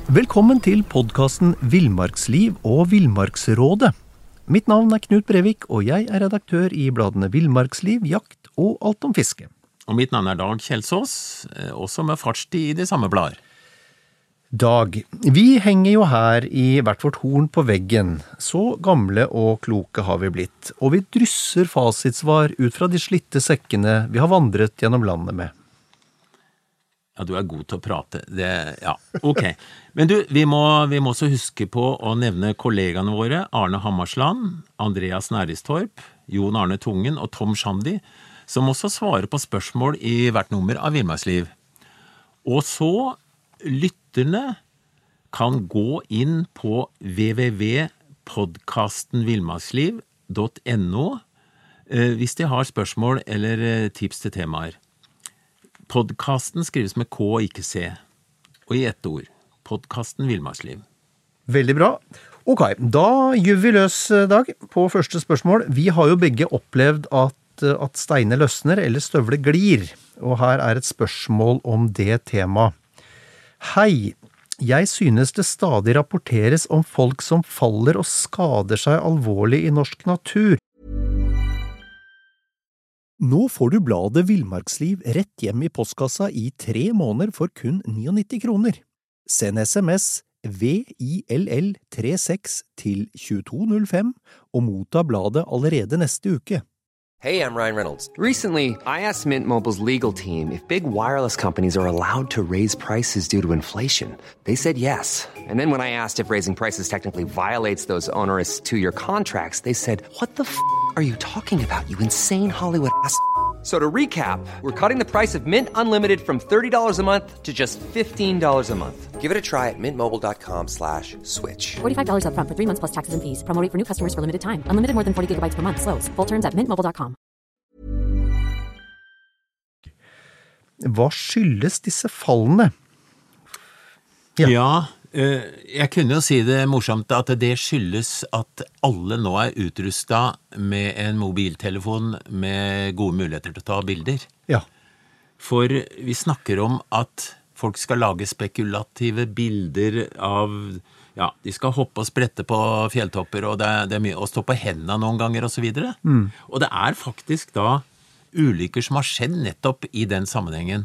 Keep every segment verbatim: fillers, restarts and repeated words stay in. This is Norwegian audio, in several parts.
Velkommen til podcasten Villmarksliv og Villmarksrådet. Mitt navn er Knut Brevik, og jeg er redaktør i bladene Villmarksliv, Jakt og Alt om fiske. Og mitt navn er Dag Kjelsås, også med fartstid i de samme blader. Dag, vi henger jo her i hvert vårt horn på veggen. Så gamle og kloke har vi blitt, og vi drysser fasitsvar ut fra de slitte sekkene vi har vandret gjennom landet med. Ja, du er god til å prate. Det, ja, ok. Men du, vi må, vi må også huske på å nevne kollegaene våre, Arne Hammarsland, Andreas Næristorp, Jon Arne Tungen og Tom Shandi, som også svarer på spørsmål i hvert nummer av Villmarksliv. Og så lytterne kan gå inn på w w w punktum podcasten villmarksliv punktum no hvis de har spørsmål eller tips til temaer. Podcasten skrives med K og ikke C, og i ett ord. Podcasten Villmarksliv. Veldig bra. Ok, da gjør vi løs, Dag, på første spørsmål. Vi har jo begge opplevd at, at steiner løsner eller støvler glir, og her er et spørsmål om det tema. Hei, jeg synes det stadig rapporteres om folk som faller og skader seg alvorlig i norsk natur. Nå får du bladet Villmarksliv rett hjem i postkassa i tre måneder for kun nittini kroner. Send sms V I L L tre seks til to to null fem og motta bladet allerede neste uke. Hey, I'm Ryan Reynolds. Recently, I asked Mint Mobile's legal team if big wireless companies are allowed to raise prices due to inflation. They said yes. And then when I asked if raising prices technically violates those onerous two-year contracts, they said, what the f*** are you talking about, you insane Hollywood ass f- So to recap, we're cutting the price of Mint Unlimited from thirty dollars a month to just fifteen dollars a month. Give it a try at mintmobile.com slash switch. forty-five dollars up front for three months plus taxes and fees. Promo rate for new customers for limited time. Unlimited more than forty gigabytes per month. Slows full terms at mint mobile dot com. Hva skyldes disse fallene? Ja, ja jeg kunne jo si det morsomt at det skyldes at alle nå er utrustet med en mobiltelefon med gode muligheter til å ta bilder. Ja. For vi snakker om at folk skal lage spekulative bilder av, ja, de skal hoppe og sprette på fjelltopper, og det er, det er mye å stå på hendene noen ganger og så videre. Mm. Og det er faktisk da ulykker som har skjedd nettopp i den sammenhengen.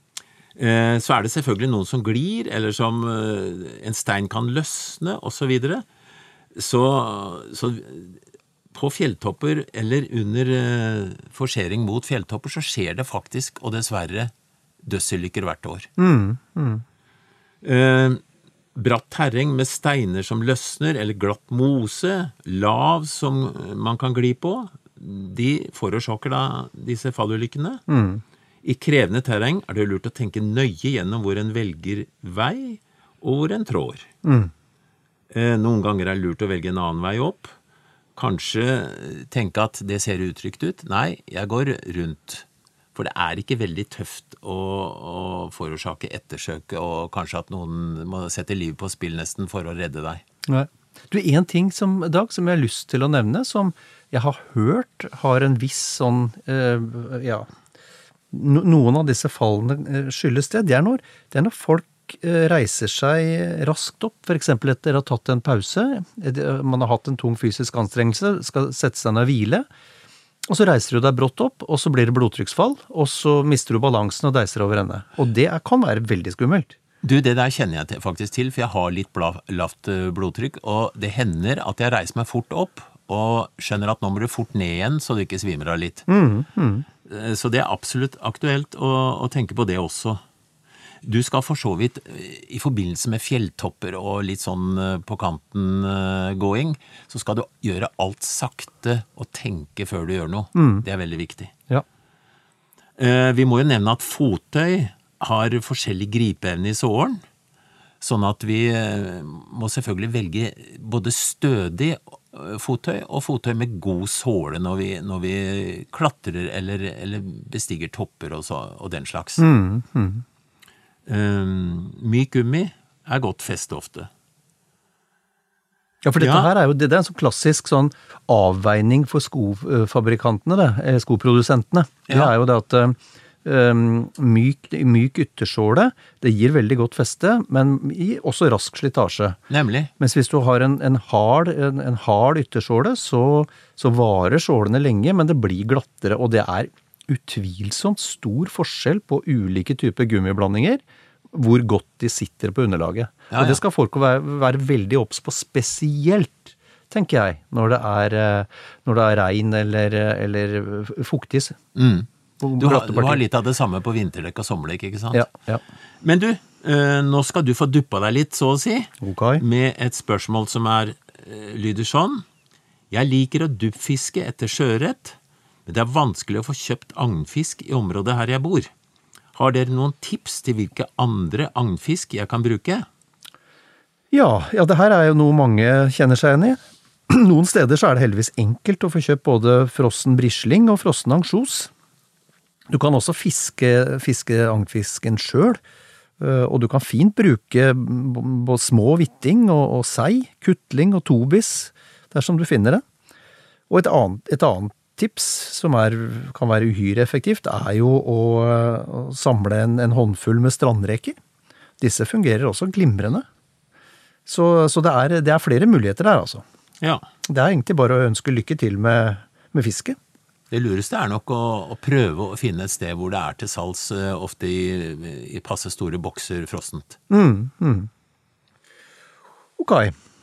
Så er det selvfølgelig noen som glir, eller som en stein kan løsne, og så videre. Så, så på fjelltopper, eller under forsering mot fjelltopper, så skjer det faktisk, og dessverre, dødsulykker hvert år. Mm, mm. Eh, bratt terreng med steiner som løsner, eller glatt mose, lav som man kan gli på, de forårsaker da disse fallulykkene. Mm. I krevende terreng er det lurt å tenke nøye gjennom hvor en velger vei og hvor en trår. Mm. Eh, noen ganger er det lurt å velge en annen vei opp. Kanskje tenke at det ser utrygt ut. Nei, jeg går rundt. For det er ikke veldig tøft å, å forårsake ettersøk, og kanskje at noen må sette livet på spill nesten for å redde deg. Nei. Du, en ting som, Dag, som jeg har lyst til å nevne, som jeg har hørt har en viss sånn, eh, ja... Noen av disse fallene skyldes det. Det er når, det er når folk reiser seg raskt opp, for eksempel etter å ha tatt en pause. Man har hatt en tung fysisk anstrengelse, skal sette seg ned og hvile, og så reiser du deg brått opp, og så blir det blodtrykksfall, og så mister du balansen og deiser over ende. Og det kan være veldig skummelt. Du, det der kjenner jeg faktisk til, for jeg har litt lavt blodtrykk, og det hender at jeg reiser meg fort opp, og skjønner at nå må du fort ned igjen, så du ikke svimer av litt. Mm, mm. Så det er absolutt aktuelt å, å tenke på det også. Du skal for så vidt, i forbindelse med fjelltopper og litt sånn på kanten gåing, så skal du gjøre alt sakte og tenke før du gjør noe. Mm. Det er veldig viktig. Ja. Vi må jo nevne at fottøy har forskjellig gripeevne i såren, sånn at vi må selvfølgelig velge både stødig fottøy og fottøy med god såle når vi, når vi klatrer eller, eller bestiger topper og, så, og den slags. Mm, mm. Um, myk gummi er godt feste ofte. Ja, for dette ja. her er jo det, det er en sånn klassisk sånn avveining for skofabrikantene, det, skoprodusentene. Det ja. er jo det at Um, myk, myk yttersåle, det gir veldig godt feste, men i også rask slitasje. Nemlig. Mens hvis du har en, en, hard, en, en hard yttersåle, så, så varer sålene lenge, men det blir glattere, og det er utvilsomt stor forskjell på ulike typer gummiblandinger, hvor godt de sitter på underlaget. Ja, ja. Og det skal folk være, være veldig obs på spesielt, tenker jeg, når det er, når det er regn eller, eller fuktig. Mm. Du har, du har litt av det samme på vinterdekk og sommerdekk, ikke sant? Ja, ja. Men du, eh, nå skal du få duppa deg litt, så å si, okay. med et spørsmål som er, eh, lyder sånn. Jeg liker å duppfiske etter sjørett, men det er vanskelig å få kjøpt agnfisk i området her jeg bor. Har dere noen tips til hvilke andre agnfisk jeg kan bruke? Ja, ja, det her er jo noe mange kjenner seg igjen i. Noen steder så er det heldigvis enkelt å få kjøpt både frossen brisling og frossen ansjos. Du kan også fiske, fiske agnfisken selv, og du kan fint bruke både små hvitting og, og sei, kuttling og tobis, dersom du finner det. Og et annet, et annet tips som er, kan være uhyre effektivt, er jo å, å samle en, en håndfull med strandreker. Disse fungerer også glimrende. Så, så det, er, det er flere muligheter der, altså. Ja. Det er egentlig bare å ønske lykke til med, med fiske. Det lureste er nok å, å prøve å finne et sted hvor det er til salgs, ofte i, i passe store bokser frossent. Mm, mm. Ok.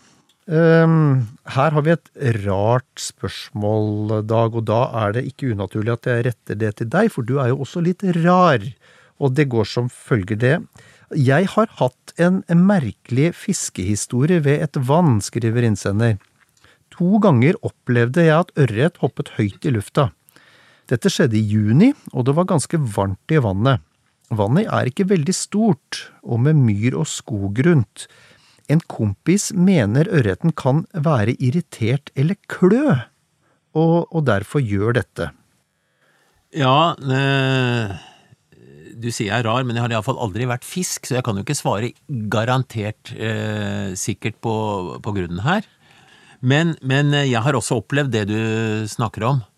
Um, her har vi et rart spørsmål, Dag, og da er det ikke unaturlig at jeg retter det til deg, for du er jo også litt rar, og det går som følger det. Jeg har hatt en merkelig fiskehistorie ved et vann, skriver innsender. To ganger opplevde jeg at ørret hoppet høyt i lufta. Dette skjedde i juni, og det var ganske varmt i vannet. Vannet er ikke veldig stort, og med myr og skog rundt. En kompis mener ørreten kan være irritert eller klø, og, og derfor gjør dette. Ja, øh, du sier jeg er rar, men jeg har i hvert fall aldri vært fisk, så jeg kan jo ikke svare garantert øh, sikkert på, på grunnen her. Men, men jeg har også opplevd det du snakker om.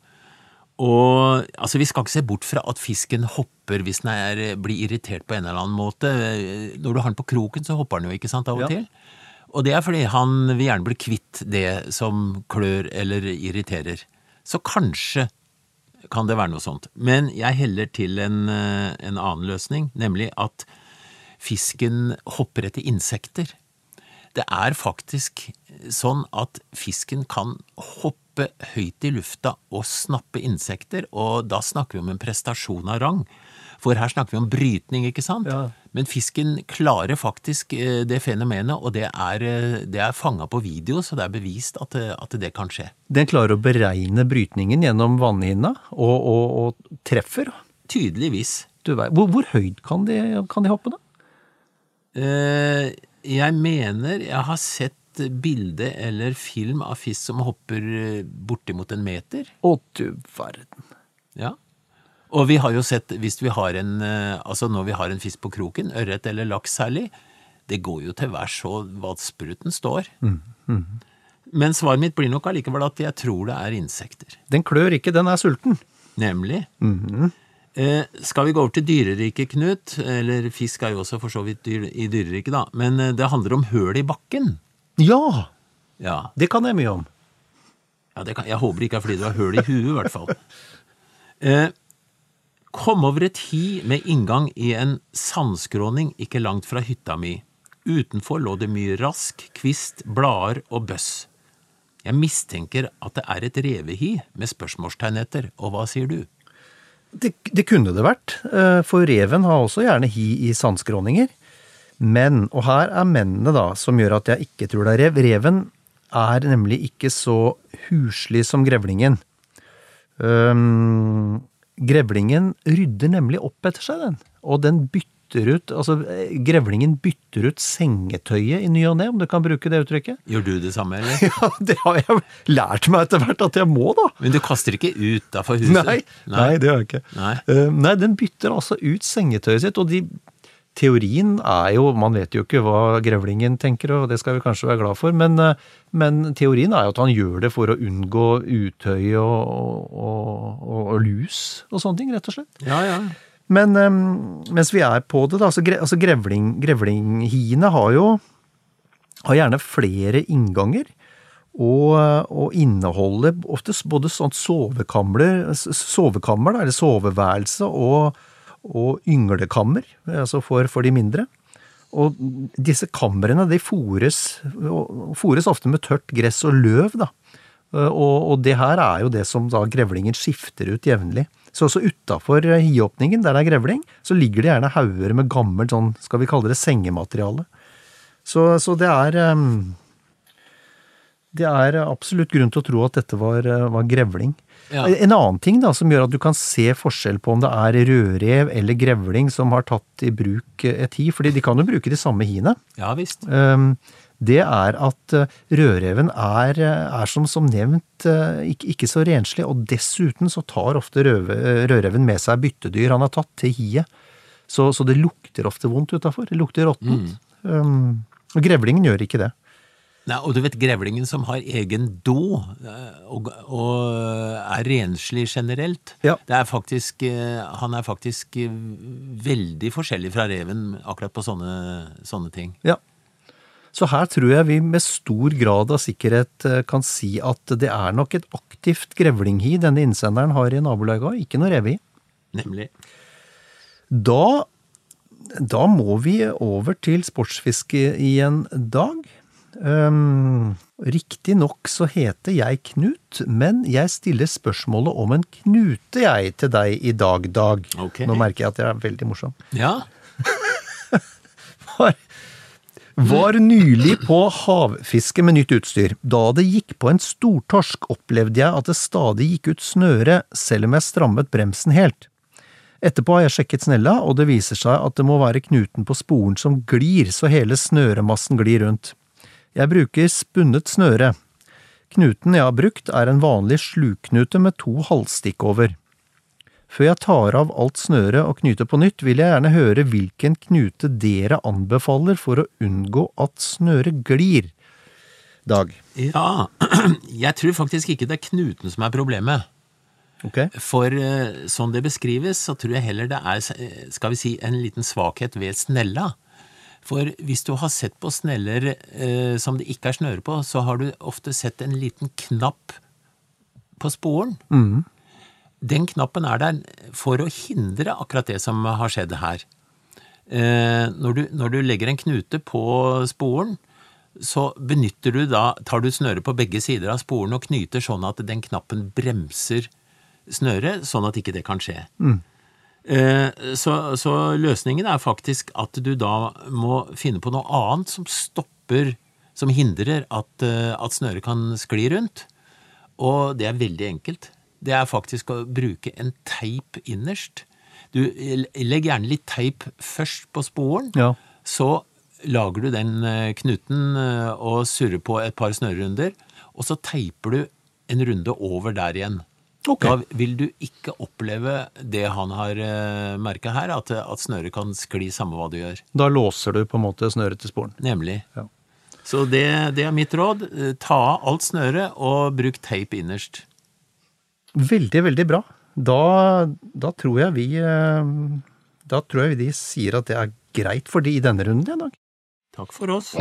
Og altså, vi skal ikke se bort fra at fisken hopper hvis den er, blir irritert på en eller annen måte. Når du har den på kroken, så hopper den jo, ikke sant, av og Ja. til. Og det er fordi han vil gjerne bli kvitt det som klør eller irriterer. Så kanskje kan det være noe sånt. Men jeg heller til en, en annen løsning, nemlig at fisken hopper etter insekter. Det er faktisk sånn at fisken kan hoppe høyt i lufta og snappe insekter, og da snakker vi om en prestasjon av rang. For her snakker vi om brytning, ikke sant? Ja. Men fisken klarer faktisk det fenomenet, og det er, det er fanget på video, så det er bevist at det, at det kan skje. Den klarer å beregne brytningen gjennom vannhinna, og, og, og treffer. Tydeligvis. Du vet, hvor, hvor høyt kan de, kan de hoppe da? Eh, jeg mener jeg har sett bilde eller film av fisk som hopper bortimot en meter. Å, du verden. Ja. Og vi har jo sett, hvis vi har en, altså når vi har en fisk på kroken, ørret eller laks særlig, det går jo til værs så hva spruten står. Mm, mm. Men svaret mitt blir nok allikevel at jeg tror det er insekter. Den klør ikke, den er sulten. Nemlig. Mm. Eh, skal vi gå over til dyreriket, Knut? Eller fisk er jo også for så vidt dyr, i dyreriket da. Men det handler om høl i bakken. Ja, Ja, det kan jeg mye om. ja det kan, jeg håper det ikke er fordi du har høl i huet i hvert fall. Eh, kom over et hi med inngang i en sandskråning ikke langt fra hytta mi. Utenfor lå det mye rask, kvist, blader og bøss. Jeg mistenker at det er et revehi med spørsmålstegn etter, og hva sier du? Det, det kunne det vært, for reven har også gjerne hi i sandskråninger. Men, og her er mennene da, som gjør at jeg ikke tror det er rev. Reven er nemlig ikke så huslig som grevlingen. Um, grevlingen rydder nemlig opp etter seg, den. Og den bytter ut, altså grevlingen bytter ut sengetøyet i ny og ne, om du kan bruke det uttrykket. Gjør du det samme, eller? Ja, det har jeg lært meg etter hvert at jeg må da. Men du kaster ikke ut da for huset? Nei, nei, det gjør jeg ikke. Nei. Uh, nei, den bytter altså ut sengetøyet sitt, og de teorien er jo, man vet jo ikke hva grevlingen tenker, og det skal vi kanskje være glad for, men, men teorien er jo at han gjør det for å unngå utøy og, og, og, og lus og sånne ting, rett og slett. Ja, ja. Men um, mens vi er på det da, altså, gre, altså grevling, grevlinghiene har jo har gjerne flere innganger, og, og inneholder oftest både sånn sovekammer, sovekammer da, eller soveværelse, og, og ynglekammer, altså for, for de mindre. Og disse kamrene, de fôres, fôres ofte med tørt gress og løv da. Og, og det her er jo det som da grevlingen skifter ut jevnlig. Så også utenfor hiåpningen, der det er grevling, så ligger det gjerne hauger med gammelt, sånn, skal vi kalle det sengemateriale. Så, så det er det er absolutt grunn til å tro at dette var, var grevling. Ja. En annen ting da, som gjør at du kan se forskjell på om det er rødrev eller grevling som har tatt i bruk et hi, fordi de kan jo bruke de samme hiene. Ja, visst. Det er at rødreven er, er som, som nevnt ikke, ikke så renslig, og dessuten så tar ofte røve, rødreven med seg byttedyr han har tatt til hiet. Så, så det lukter ofte vondt utenfor. Det lukter råttent. Mm. Um, og grevlingen gjør ikke det. Nei, og du vet grevlingen som har egen do og, og er renslig generelt, ja. Det er faktisk, han er faktisk veldig forskjellig fra reven akkurat på sånne, sånne ting. Ja. Så her tror jeg vi med stor grad av sikkerhet kan si at det er nok et aktivt grevlinghi denne innsenderen har i nabolaget, ikke noe revehi. Nemlig. Da Da må vi over til sportsfiske i en dag. Um, riktig nok så heter jeg Knut, men jeg stiller spørsmålet om en knute jeg til deg i dag, Dag. Okay. Nå merker jeg at jeg er veldig morsom. Ja. var, var nylig på havfiske med nytt utstyr. Da det gikk på en stortorsk, opplevde jeg at det stadig gikk ut snøre, selv om jeg strammet bremsen helt. Etterpå har jeg sjekket snella, og det viser seg at det må være knuten på sporen som glir, så hele snøremassen glir rundt. Jeg bruker spunnet snøre. Knuten jeg har brukt er en vanlig slukknute med to halvstikk over. Før jeg tar av alt snøre og knyter på nytt, vil jeg gjerne høre hvilken knute dere anbefaler for å unngå at snøre glir. Dag. Ja, jeg tror faktisk ikke det er knuten som er problemet. Okay. For uh, sånn det beskrives, så tror jeg heller det er, skal vi si, en liten svakhet ved snella. For hvis du har sett på sneller uh, som det ikke er snøre på, så har du ofte sett en liten knapp på sporen. Mm. Den knappen er der for å hindre akkurat det som har skjedd her. Uh, når, du, når du legger en knute på sporen, så benytter du da, tar du snøre på begge sider av sporen og knyter sånn at den knappen bremser snøre, sånn at ikke det kan skje. Mm. Så, så løsningen er faktisk at du da må finne på noe annet som stopper, som hindrer at, at snøre kan skli rundt. Og det er veldig enkelt. Det er faktisk å bruke en teip innerst. Du legger gjerne litt teip først på sporen, ja. Så lager du den knuten og surrer på et par snørerunder, og så teiper du en runde over der igjen. Okay. Da vil du ikke oppleve det han har uh, merket her, at, at snøret kan skli samme hva du gjør. Da låser du på en måte snøret til sporen. Nemlig. Ja. Så det, det er mitt råd. Ta av alt snøret og bruk teip innerst. Veldig, veldig bra. Da, da tror jeg vi da tror jeg de sier at det er greit for de i denne runden i dag. Takk for oss.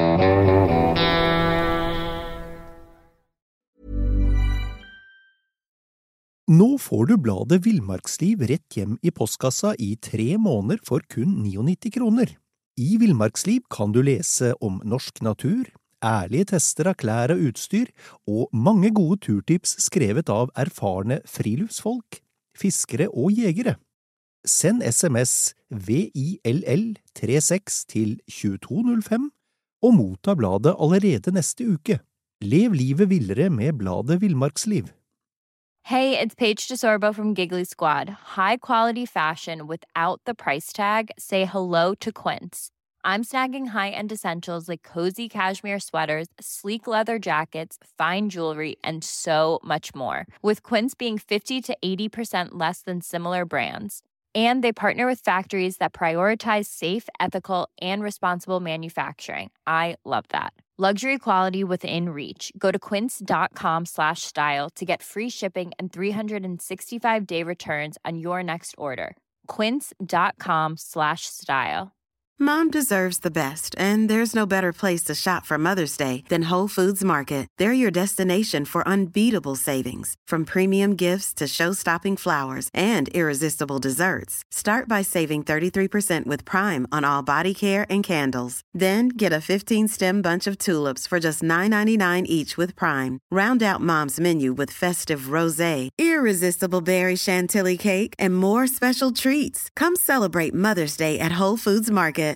Nå får du bladet Villmarksliv rett hjem i postkassa i tre måneder for kun nittini kroner. I Villmarksliv kan du lese om norsk natur, ærlige tester av klær og utstyr, og mange gode turtips skrevet av erfarne friluftsfolk, fiskere og jegere. Send sms V I L L trettiseks til to to null fem og motta bladet allerede neste uke. Lev livet villere med bladet Villmarksliv. Hey, it's Paige DeSorbo from Giggly Squad. High quality fashion without the price tag. Say hello to Quince. I'm snagging high-end essentials like cozy cashmere sweaters, sleek leather jackets, fine jewelry, and so much more. With Quince being fifty to eighty percent less than similar brands. And they partner with factories that prioritize safe, ethical, and responsible manufacturing. I love that. Luxury quality within reach. Go to quince.com slash style to get free shipping and three sixty-five day returns on your next order. quince.com slash style. Mom deserves the best, and there's no better place to shop for Mother's Day than Whole Foods Market. They're your destination for unbeatable savings, from premium gifts to show-stopping flowers and irresistible desserts. Start by saving thirty-three percent with Prime on all body care and candles. Then get a fifteen-stem bunch of tulips for just nine ninety-nine each with Prime. Round out Mom's menu with festive rosé, irresistible berry chantilly cake, and more special treats. Come celebrate Mother's Day at Whole Foods Market.